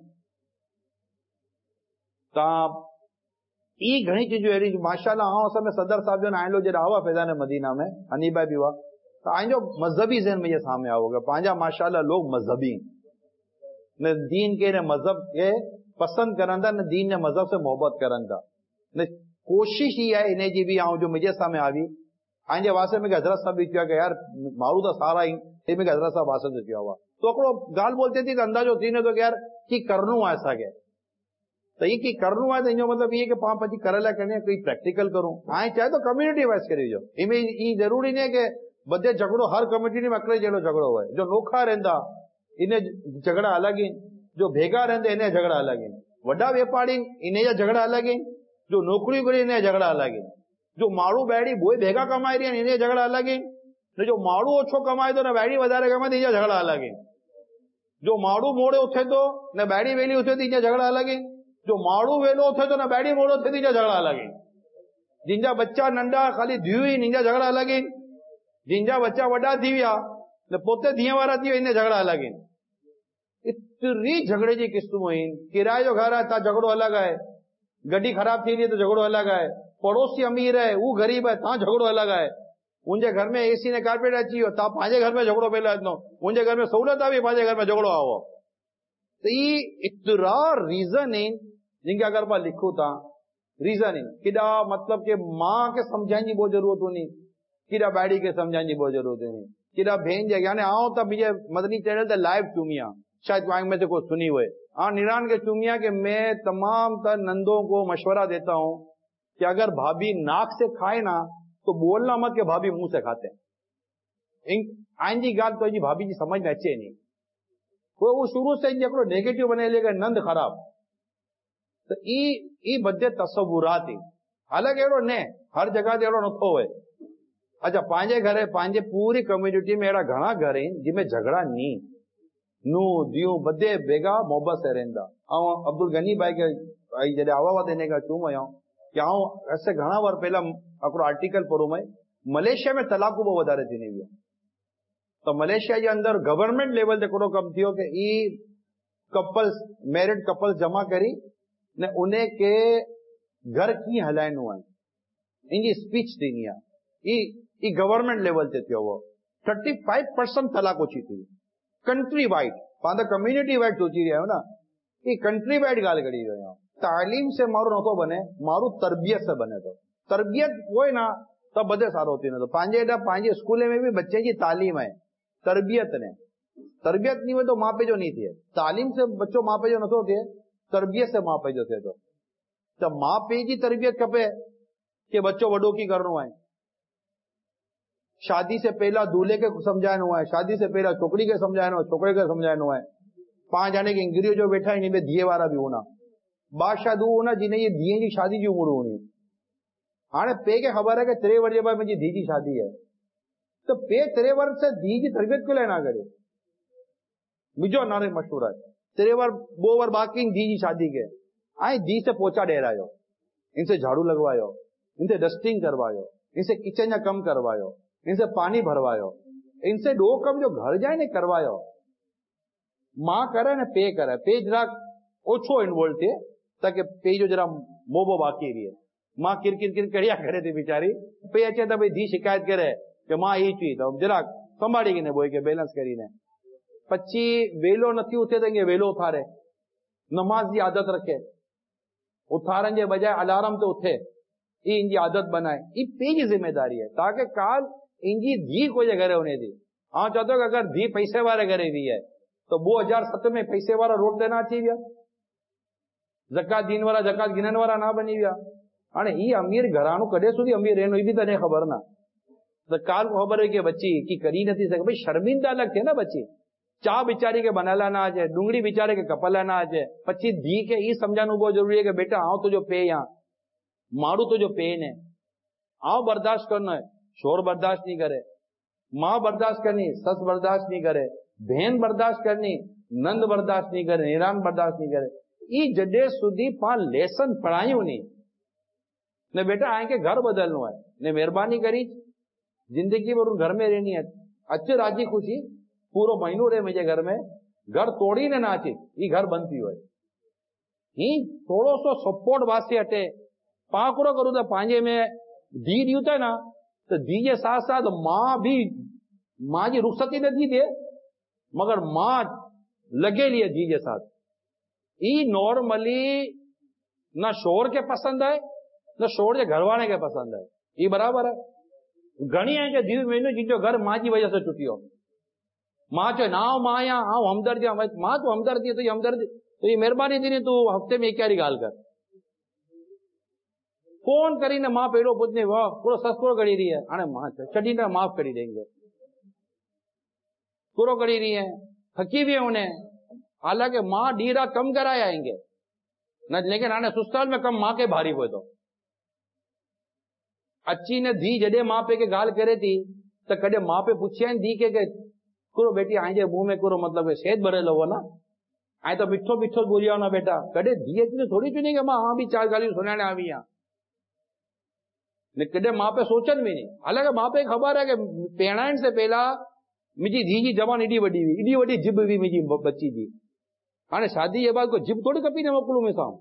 ता ई घणी चीजूं अहिड़ी माशाल्लाह। हाँ असां में सदर साहब जो आइलो जॾहिं हुआ फैज़ान मदीना में हनीबा भी हुआ तो आइजो मजहबी ज़हन मुझे सामने आओगे पांजा माशाल्लाह लोग मजहबी न दीन के न मजहब के पसंद करन था न दीन ने मजहब से मोहब्बत करन था न कोशिश ही है इन्हें जी भी आऊं जो मुझे सामने आवी आइजे वासे में हजरत साहब भी किया कि यार मारू तो सारा ही में हजरत साहब वासे से किया हुआ तो अकड़ो गाल बोलते थी तो अंदाजो थी न तो कि यार की करनू है असांखे तो ये की करनू है तो इन मतलब ये कि पां पची करे लाइ करने कोई प्रैक्टिकल करूं आए चाहे तो कम्युनिटी वाइज करी जो इमें ई जरूरी नहीं है कि बधे झगड़ो हर कम्युनिटी में अकड़े जहिड़ो झगड़ो हुए जो नोखा रहंदा इन्हें झगड़ा अलग ही जो भेगा रहंदे इन्हें झगड़ा अलग ही वड्डा व्यापारी इन्हें जा झगड़ा अलग ही जो नौकरी करी इन्हें झगड़ा अलग ही जो माड़ू बैड़ी बोए भेगा कमाई रही इन्हें झगड़ा अलग ही जो माड़ू ओछो कमाए तो न बैड़ी वधारे कमाए तो इन्हें झगड़ा अलग ही जो माड़ू मोड़े उथे तो न बैड़ी वेली उथे तो इन्हें झगड़ा अलग ही जो माड़ू वेलो उथे तो न बैड़ी मोड़ो उथे तो इन्हें झगड़ा अलग ही जिनजा बच्चा नंढा खाली धी हुई इन्हें झगड़ा अलग ही जिनजा बच्चा वड्डा थी विया न पोते धीअ वारा थी विया इन्हें झगड़ा अलग ही इतनी झगड़े जी किस्मूं आहिनि। किराए जो घर है ता झगड़ो अलग है, गड्डी खराब थी रही है तो झगड़ो अलग है, पड़ोसी अमीर है वो गरीब है ता झगड़ो अलग है, उनके घर में एसी ने कारपेट अची वियो ता पंहिंजे घर में झगड़ो पहले अचनो उनके घर में सहूलियत आई पंहिंजे घर में झगड़ो आओ। तो ये इतरा रीजन आहिनि जिनके अगर पां लिखूं था रीजन आहिनि केॾा मतलब के मां के समझाइण जी बहुत जरूरत होनी केॾा बैड़ी के समझाइण जी बहुत जरूरत होनी केॾा भेन जे यानी आऊं त मुंहिंजे मदनी चैनल ते लाइव चूमिया शायद वांग में से कोई सुनी हुए हाँ निरान के चूमिया कि मैं तमाम तर नंदों को मशवरा देता हूं कि अगर भाभी नाक से खाए ना तो बोलना मत कि भाभी मुंह से खाते हैं आइन जी गाल तो जी भाभी जी समझ में अचे नहीं कोई वो शुरू से हिकिड़ो नेगेटिव बने लेगा नंद खराब तो ई बदे तस्वुरात ही हालांकि अहिड़ो न हर जगह ते अहिड़ो नथो हुए। अच्छा पंहिंजे घर पंहिंजे पूरी कम्युनिटी में अहिड़ा घणा घर आहिनि जिनमें झगड़ा नी नू दियूं बदे बेगा मोहब्बत से रहंदा। अब्दुल गनी भाई के जॾहिं आवा देने का चूम आया कि ऐसे घणा बार पहला हिकिड़ो आर्टिकल पढ़ो मैं मलेशिया में तलाकू बहुत वधारे थी वियो तो मलेशिया के अंदर गवर्नमेंट लेवल ते हिकिड़ो कमु थियो कि ई कपल्स मैरिड कपल्स जमा करी ने उन्हें के घर कीअं हलाइणो आहे इनजी स्पीच ॾिनी आहे ई गवर्नमेंट लेवल ते थियो हो 35% तलाक ओછી थी कंट्री वाइड पांदा कम्युनिटी वाइड सोची रहिया हो ना ये कंट्री वाइड गाल करी रहिया तालीम से मारू नथो बने मारू तरबियत से बने तो तरबियत वो ना तब बदे सारो होती ना तो पांजे स्कूल में भी बच्चे की तालीम है तरबियत नहीं हुए तो माँ पे जो नहीं थी तालीम से बच्चों माँ पे जो नथो थे તરબિયત से माउ पीउ जो थिए थो। त माउ पीउ जी तरबियत खपे कि बच्चो वॾो की करणो आहे। शादी से पहला दूल्हे के समझाइणो आहे, शादी से पहला छोकिरी खे समझाइणो आहे, छोकिरे खे समझाइणो आहे। पांच जाने के इंग्रियो जो वेठा आहिनि, इनमें धीअ वारा बि होना, बादशाह दू होना जिन्हें ये धीअ जी शादी जी उमिरि होनी। हाणे पे खे ख़बर है कि 3 वर्ष जे बाद मुंहिंजी धीअ जी शादी है, तो पे 3 वर्ष से धीअ जी तरबियत क्यों ना करे। मुझो नारे मशहूर है 3 वर्ष 2 वर्ष बाकी धीअ जी शादी के आई धीअ से पोचा ॾेरायो, इनसे झाड़ू लगवायो, इनसे डस्टिंग करवायो, इनसे किचन जा कम करवायो, इनसे पानी भरवायो, इनसे 2 कम जो घर जाए ने करवायो। मां करे ने पे करे, पे जरा ओछो इन्वॉल्व थे ताकि पे जो जरा मोबो बाकी रहे। मां किर कड़िया करे थी बेचारी, पे अचे तो भाई धी शिकायत करे कि मां ई चई तो जरा संभाड़ी के बोई के बैलेंस करीने पची वेलो नथी उथे तो वेलो उथारे, नमाज की आदत रखे, उथारण के बजाय अलार्म तो उथे, ये इनकी आदत बनाए, ये पे की जिम्मेदारी है ताकि काल इनकी धी कोई घरे होने दी। हाँ चाहते हो कि अगर धी पैसे वाले घरे भी है तो 2007 में पैसे वाला रोट देना अची विया, ज़कात दीन वाला ज़कात गिनन वाला ना बनी विया। हाणे ही अमीर घराणो कॾहिं सुधी अमीर रहनो ई भी तने खबर ना। तो काल को खबर है कि बच्ची की करी नहीं सके, भाई शर्मिंदा अलग थे ना बच्ची, चा बिचारी के बनाला ना आजे, डूंगड़ी बिचारे के कपला ना आजे, पची धी के ई समझाना बहुत जरूरी है कि बेटा आओ तो जो पे यहाँ मारू तो जो पे ने आओ बर्दाश्त करना है, शोर बर्दाश्त नहीं करे, माँ बर्दाश्त करनी, सस बर्दाश्त नहीं करे, बहन बर्दाश्त करनी, नंद बर्दाश्त नहीं करे, निरान बर्दाश्त नहीं करे। ई जडे सुधी पा लेसन पढ़ायूं नहीं ने बेटा आए के घर बदलनो है ने मेहरबानी करी जिंदगी भर घर में रहनी है, अच्छे राजी खुशी पूरो महीनो रहे मुझे घर में, घर तोड़ी ने ना अचे, ये घर बनती हुए ही थोड़ो सो सपोर्ट वास्ते हटे पाकड़ो करूं तो पांजे में धी दियो था ना तो धी के साथ साथ मां भी मां की रुखसती न दी दे मगर मां लगे लिए धी के साथ। ई नॉर्मली न शोर के पसंद है न शोर के घरवाले के पसंद है, ये बराबर है। घणी है कि धी महीने जिनजो घर मां की वजह से टूटियो, मां चो ना मां या हाँ हमदर्दी मां तू हमदर्दी तो ये हमदर्दी तो ये मेहरबानी थी तू हफ्ते में एक क्यारी गाल कर फोन करीने मां पेड़ो पूछने वाह पूरो सस्तो करी रही है, हाणे मां छड़ी ने माफ करी देंगे, पूरो करी रही है, थकी भी उन्हें, हालांकि मां डी रात कम कराए आएंगे न, लेकिन हाणे सुस्ताल में कम मां के भारी हुए तो अच्छी ने धी जडे मां पे के गाल करे थी तो कदे मां पे पूछिया धी के कुरो बेटी आए मुंह में कुरो मतलब सेहत भरेलो हो ना, आए तो मिठो मिठो बोलिया ना बेटा, कदे धी इतनी थोड़ी चुनी कि मां हाँ भी 4 गालियों सुनाने आ यहाँ ने, कदे मां पे सोचन भी नहीं। हालांकि मां पे खबर है कि पेणाइण से पहला मुझी धी की जवान एडी वडी हुई, एडी वडी जिब हुई मुझी बच्ची जी, हाणे शादी के बाद कोई जिब थोड़ी कपी ने मोकलू में सां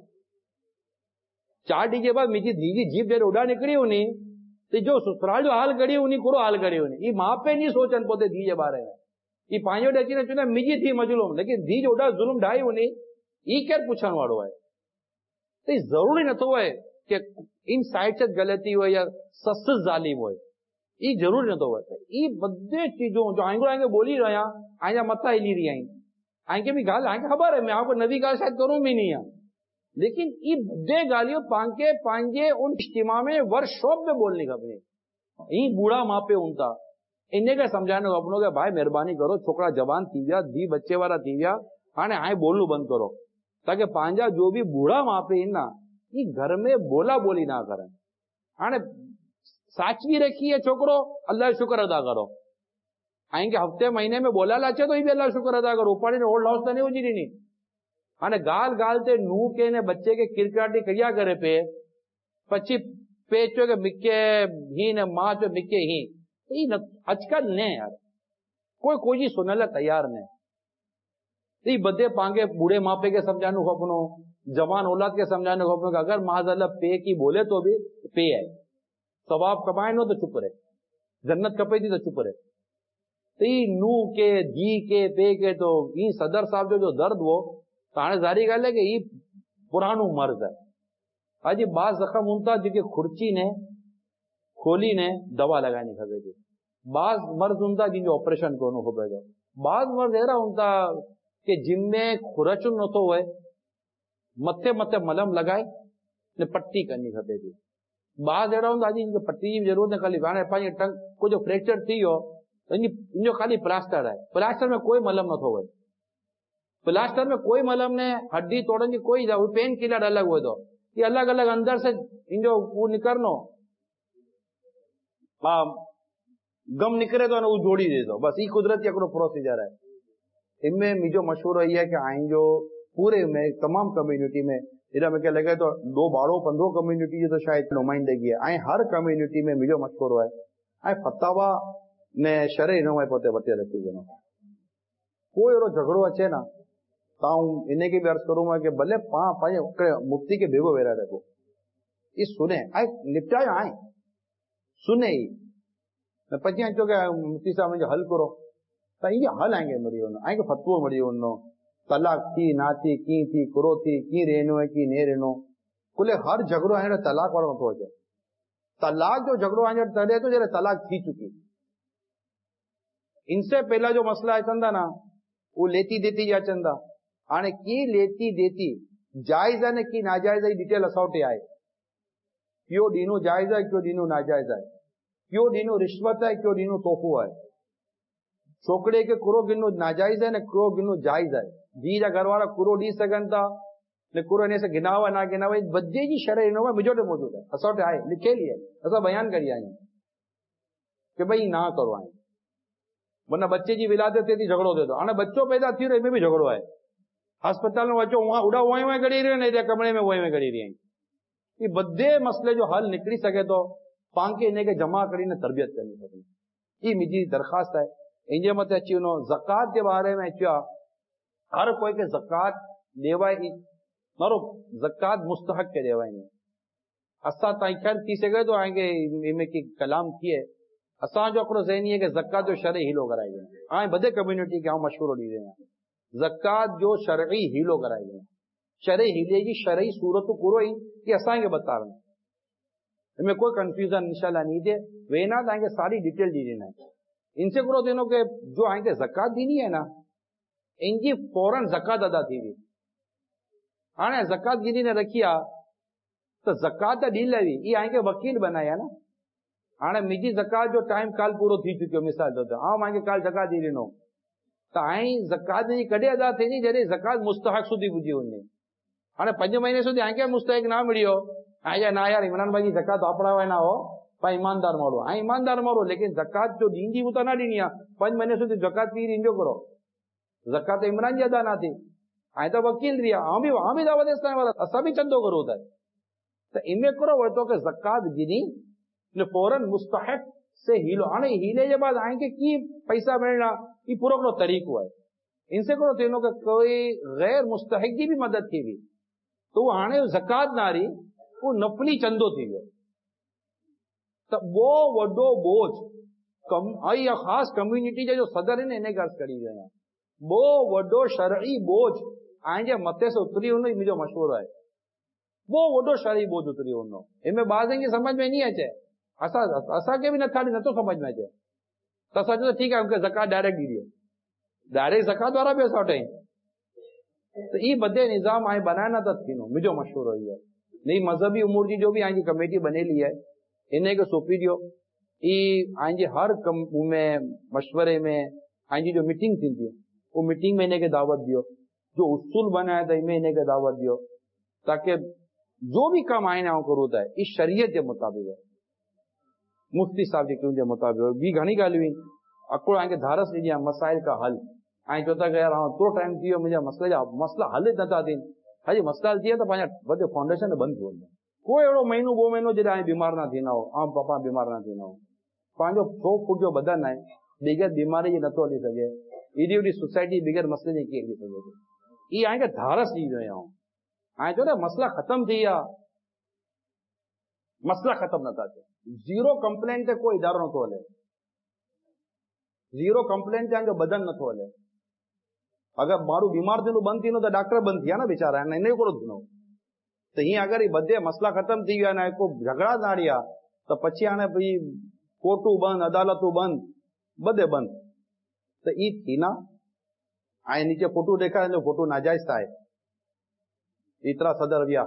4 डी के बाद मुझी धी की जिब जब उड़ा निकली उनी तो जो ससुराल जो हाल करी उनी कुरो हाल करी उनी, ये मां पे नहीं सोचन पोते धी के बारे में, ये पांचो अची ने चुने मिजी थी मजलूम, लेकिन धी जो उड़ा जुल्म ढाई उनी ये केर पूछण वालो है। तो जरूरी न तो है कि इन साइड से गलती हो या सस जालिम हो, ये जरूरी न तो है। ये बधे चीजों जो आएंगे बोली रहा आया मथा हिली रही आई आएंगे भी गाल आएंगे खबर है, मैं आपको नवी गाल शायद करूं भी नहीं है, लेकिन ये बधे गालियों पांके पांजे उन इज्तिमा में वर्कशॉप में बोलने का अपने ये बूढ़ा माँ पे उनता इन्हें का समझाने अपनों के भाई मेहरबानी करो छोकरा जवान थी गया धी बच्चे वाला थी गया हाँ आए बोलू बंद करो ताकि पांजा जो भी बूढ़ा माँ पे ना ये घर में बोला बोली ना करें। हाँ साचवी रखी है छोकरो अल्लाह शुक्र अदा करो, आएंगे हफ्ते महीने में बोला लाचे तो ये भी अल्लाह शुक्र अदा करो, उपाड़ी ने ओल्ड हाउस तो नहीं हो जी नहीं हाँ गाल गाल ते नू के ने बच्चे के किरकाटी करिया करे पे पची पेचो के मिक्के ही ने माँ चो मिक्के ही आजकल ने यार कोई जी सुनने तैयार ने ये बदे पांगे बूढ़े मापे के समझाने खपनो जवान औलाद के समझाने खपनो कि अगर माज़अल्लाह पे की बोले तो भी पे है सवाब कमाए नो तो चुप रहे, जन्नत कपे थी तो चुप रहे। तो नू के धी के पे के तो ये सदर साहब जो दर्द वो ताने जारी गाल है कि ये पुरानो मर्ज है, आज बाज जख्म उनता जिनके खुर्ची ने खोली ने दवा लगानी खबे थी, बाज मर्ज उनता जिनके ऑपरेशन को हो गए, बाज मर्ज एरा उनता कि जिनमें खुरचुन न तो हुए मथे मथे मलम लगाए ने पट्टी करनी खपे थी। बाज़ अहिड़ा हूंदा जी इनखे पट्टी जी ज़रूरत न, खाली हाणे पंहिंजे टंग कुछ फ्रैक्चर थी वियो इनजो खाली प्लास्टर आहे, प्लास्टर में कोई मलम नथो वहे, प्लास्टर में कोई मलम ने, हड्डी तोड़न की कोई पेन किलर अलग हुए तो ये अलग अलग अंदर से इनजो वो निकरनो गम निकरे तो वो जोड़ी दे दो, बस ये कुदरती हिकिड़ो प्रोसीजर है। इनमें मुझो मशहूर ये है कि आइन जो पूरे में तमाम कम्युनिटी में इधर में क्या लगे तो 12-15 कम्युनिटी जो तो शायद नुमाइंदगी है, हर कम्युनिटी में मुझो मशहूर है फतावा ने शरई नो पोते वटे रखी गयो, कोई अड़ो झगड़ो अचे ना तो इन के भी अर्ज करूंगा कि भले मुफ्ती के भेगो वेरा रखो, ये सुने निपटायो आए सुने ही पची अचो के मुफ्ती साहब मुझे हल करो तो ये हल आएंगे मरी आएंगे फतवो मरी उनो तलाक थी ना थी की थी कुरो थी की रहनो है की नहीं रहनो, कुले हर झगड़ो आहे तलाक वालों नथो अचे, तलाक जो झगड़ो आहे तॾहिं तो जॾहिं तलाक थी चुकी। इनसे पहला जो मसला अचनि था ना वो लेती देती अचनि था, हाणे की लेती देती जायज़ है ने की नाजायज़ है डिटेल असां वटि आहे, क्यों ॾीनो जायज़ है क्यों ॾीनो नाजायज़ है, क्यों ॾीनो रिश्वत है क्यों ॾीनो तोहफ़ो है, छोकरे के कुरो गिनो नाजायज़ है ने कुरो गिनो जायज़ है, जी जा घर वाला कुरो ॾी सघनि था ने कुरो इन से गिनावा ना गिनावा बदे जी शरह इन मुझे वटि मौजूद है, असां वटि आहे लिखियलु आहे, असां बयान करी आहियूं कि भाई ना करो आहियूं, वरना बच्चे जी विलादत थिए थी झगड़ो थिए थो, हाणे बच्चो पैदा थी रहियो इनमें भी झगड़ो आहे, अस्पताल में बच्चो वहां उड़ा उहा में गड़ी रहियो ने कमरे में उहा में गड़ी रही, ये बदे मसले जो हल निकली सके तो पाण खे इन खे जमा करीने तरबियत करनी पवंदी, ये मुंहिंजी दरख़्वास्त आहे। इनजे मथे अची वञो ज़कात जे बारे में चयो हर कोई के ज़कात ॾेवाई मारो ज़कात मुस्तहक के ॾेवाई असां ताईं ख़ैर थी सघे तो आएंगे इनमें की कलाम थिए असांजो हिकिड़ो ज़हनी है कि ज़कात जो शरई हीलो कराई वञे, हाणे बदे कम्युनिटी खे मशवरो ॾी रहियो आहियां ज़कात जो शरई हीलो कराई वञे, शरई हीले जी शरई सूरत पूरो ई कि असांखे बतावनि, इनमें कोई कंफ्यूजन इंशाल्लाह नहीं थे, वेना तव्हांखे सारी डिटेल ॾी ॾींदा आहिनि। इनसे करो देनो कि जो आगे ज़कात दीनी है ना इनकी फौरन ज़कात अदा थी हुई, हाँ ज़कात गिनी ने रखी आ तो ज़कात डी लवी ये आगे वकील बनाया ना, हाँ मुझी ज़कात जो टाइम काल पूरो थी चुको, मिसाल तो हाँ मांगे काल ज़कात दी ॾिनो तो आई ज़कात जी कॾहिं अदा थी जॾहिं ज़कात मुस्तहक सुधी पुॼी वञे, हाँ 5 महीने सुधी आगे मुस्तहक ना मिलियो आया ना यार इमरान भाई जी ज़कात वापरावा ना हो पा ईमानदार मारो ईमानदार मारो, लेकिन ज़कात जो ॾींदी हूं तो ना ॾिनी आहे 5 महीने सुधी ज़कात पी ॾींदो करो, ज़कात इमरान जी अदा ना थी ऐं तो वकील रही हाँ भी दावत इस्लाम वाला असां भी चंदो करो था तो इनमें करो वरतो कि ज़कात गिनी ने फौरन मुस्तहक से हीलो, हाँ हीले के बाद आएंगे की पैसा मिलना ये पूरा करो तरीको है, इनसे करो तेनो कि कोई गैर मुस्तहक की भी मदद थी हुई तो वो हाँ ज़कात ना रही वो नफली चंदो थी गयो, तो वो वडो बोझ खास कम्युनिटी जो सदर है इन्हें अर्ज करी रहे हैं, वो वडो शरई बोझ आए मथे से उतरी वनो मुझो मशहूर है, वो वडो शरई बोझ उतरी वनो, इनमें बाज़ की समझ में नहीं अचे, असा के भी न तो समझ में अचे तो असा तो ठीक है उनके ज़कात डायरेक्ट दी दियो, डायरेक्ट ज़कात वाला भी असा वटि तो ये बदे निज़ाम आए बनाना तो थी मुझो मशहूर है, नहीं मजहबी उमूर की जो भी आए कमेटी बनेली है इन्हें को सौंपी दियो, आई हर कम में मशवरे में आई जो मीटिंग थी वो मीटिंग में इन्हें के दावत दियो, जो उसूल बनाया था इनमें इन्हें के दावत दियो ताकि जो भी काम आए ना करो था इस शरीयत के मुताबिक है, मुफ्ती साहब के मुताबिक भी घनी गाल हुई अकुड़ आगे धारस ॾिनी मसाइल का हल ऐं चो था कि यार तो टाइम थी वियो मुंहिंजा मसला हल नथा थियनि, हजी मसला थी विया त पंहिंजा वधि फाउंडेशन बंदि थी वञे, कोई अड़ो महीनो 2 महीनो जॾहिं बीमार ना थींदा हो पापा बीमार ना थींदा हो, पंहिंजो 100 फुट जो बदन आहे बगैर बीमारी जी नथो हली सघे, एडी वॾी सोसाइटी बगैर मसले जी कीअं हली सघे थी, इहा आहे धारस ॾी रहिया आहियूं चो न मसला ख़त्म थी विया, मसला ख़त्म नथा थियनि, ज़ीरो कंप्लेन ते कोई इदारो नथो हले, ज़ीरो कंप्लेन ते बदन नथो हले, अगर माण्हू बीमार थींदो बंदि थींदो त डॉक्टर बंदि थी विया न वीचारा, इन जो कोड़ो थींदो तो हीअं अगर ये बदे मसला खत्म थी विया न को झगड़ा नाड़ी आहे तो पछी हाणे भई कोर्टूं बंदि अदालतूं बंदि बदे बंदि तो ई थी ना ऐं नीचे फोटो ॾेखारे फोटो नाजायज़ आहे, एतिरा सदर विया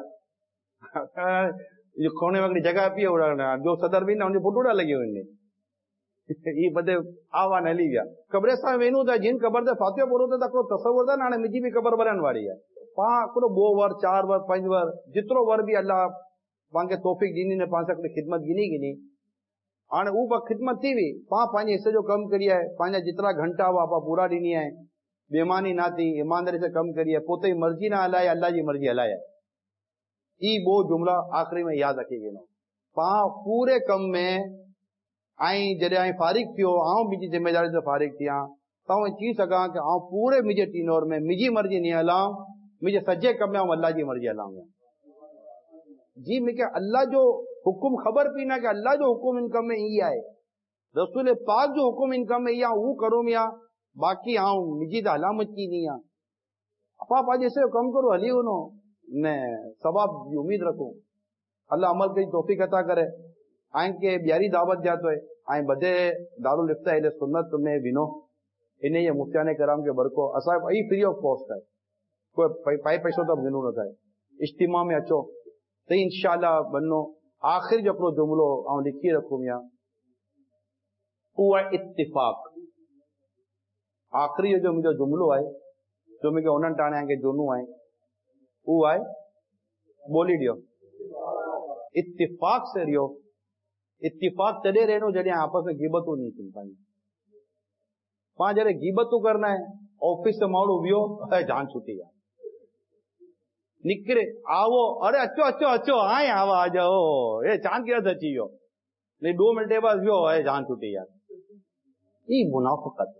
इहो कोने वगड़ी जॻह पई जो सदर बि न हुनजो फुटूड़ा लॻी वञे ई बदे आवान हली विया कब्रिस्तान वेनू त जिन क़बर ते फातिहो पढ़ो त को तसवुर था न हाणे मुंहिंजी बि क़बर भरण वारी आहे पाण हिकिड़ो 2 वर 4 वर 5 वर जेतिरो वर बि अल्लाह पाण खे तौफ़ीक़ ॾींदी न पाण सां हिकिड़ी ख़िदमत गिनी हाणे उहा ख़िदमत थी वई पाण पंहिंजे हिसे जो कमु करी आहे पंहिंजा जेतिरा घंटा हुआ पाण पूरा ॾिनी आहे बेईमानी न थी ईमानदारी सां कमु करी आहे पोइ त मर्ज़ी न हलाए अल्लाह जी मर्ज़ी हलाए ई ॿो जुमिला आख़िरी में यादि रखी वेंदो पाण पूरे कम में ऐं जॾहिं फारिग थियो आउं मुंहिंजी ज़िमेदारी सां फारिग थियां तव्हां चई सघां कि आउं पूरे मुंहिंजे टीनोर में मुंहिंजी मर्ज़ी न हलां मुंहिंजे सॼे कम में अल्लाह जी मर्ज़ी हलां जी मूंखे अल्लाह जो हुकुम ख़बर पई न कि अल्लाह जो हुकुम इन कम में ई आहे रसूल पाक जो हुकुम इन कम में ई आहे हू करूं या बाक़ी आउं मुंहिंजी त हलामत की नहीं आहे अपां पंहिंजे हिसे जो कमु करो हली वञो न सवाब जी उम्मीद रखो अल्लाह अमल कई तौफ़ीक़ अता करे ऐं के ॿियारी दावत ॾिया थो ऐं बदे दारुल इफ्ता अहले सुन्नत में विनो इन जे मुफ्तियाने कराम खे बरको असां ॿई फ्री ऑफ कॉस्ट आहे कोई पाए पैसो त विनो न થાય इज्तिमा में अचो त इंशाअल्लाह वञो आख़िर जो हिकिड़ो जुमिलो ऐं लिखी रखूं या उहो आहे इत्तिफ़ाक़ आख़िरी जो मुंहिंजो जुमिलो आहे जो मूंखे उन्हनि टाणे खे जुनू आहे उहो आहे ॿोली ॾियो इत्तिफ़ाक़ से रियो इत्तिफ़ाक़ तॾहिं रहनो जॾहिं आपस में गिबतूं नहीं थी पाई पाण जॾहिं गिबतूं करना है ऑफिस से माण्हू वियो जान छुटी आहे निकिरे आवो अरे अचो अचो अचो आए आवा आ जाओ ए चांद कीअं अची वियो नहीं 2 मिनट बाद वियो है जान छुटी आहे ई मुनाफ़िक़त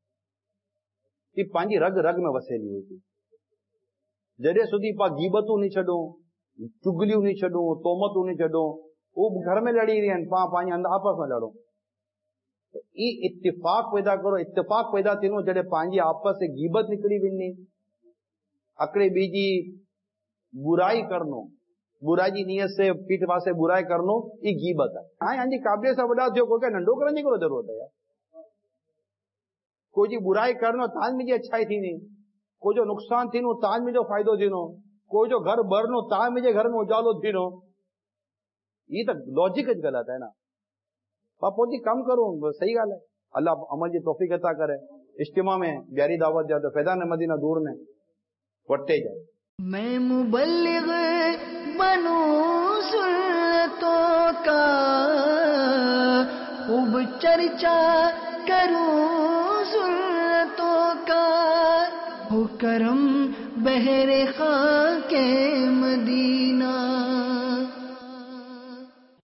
ई पंहिंजी रग रग में वसेली हुई थी जॾहिं સુધી पा गिबतूं नहीं छॾूं चुगलियूं नहीं छॾूं तोमतूं नहीं छॾूं वो घर में लड़ी रही हैं पाण पंहिंजे अंदरि आपस में लड़ो ई इत्तिफ़ाक़ पैदा करो इत्तिफ़ाक़ पैदा थींदो जॾहिं पंहिंजी आपस से गिबत निकिरी वेंदी हिकिड़े ॿिए जी बुराई करनो बुराई जी नीयत से पीठ पासे बुराई करनो ई गिबत है हाणे पंहिंजी क़ाबिलियत सां वॾा थियो कोई नंढो करण जी कोई ज़रूरत है यार कोई जी बुराई करनो ताज मुंहिंजी अच्छाई थींदी कोई जो नुक़सान थींदो ताज मुंहिंजो फ़ाइदो थींदो कोई जो घर बरनो ताज मुंहिंजे घर में उजालो थींदो ये तो लॉजिक गलत है ना पापो जी कम करो सही गाल है अल्लाह अमल जी तौफीक अता करे इज्तिमा में ॿियारी दावत जा तो फैज़ान मदीना दूर में वटे जाए मैं मुबल्लिग बनूं सुन्नतों का खूब चर्चा करूं सुन्नतों का हो करम बहरे खाके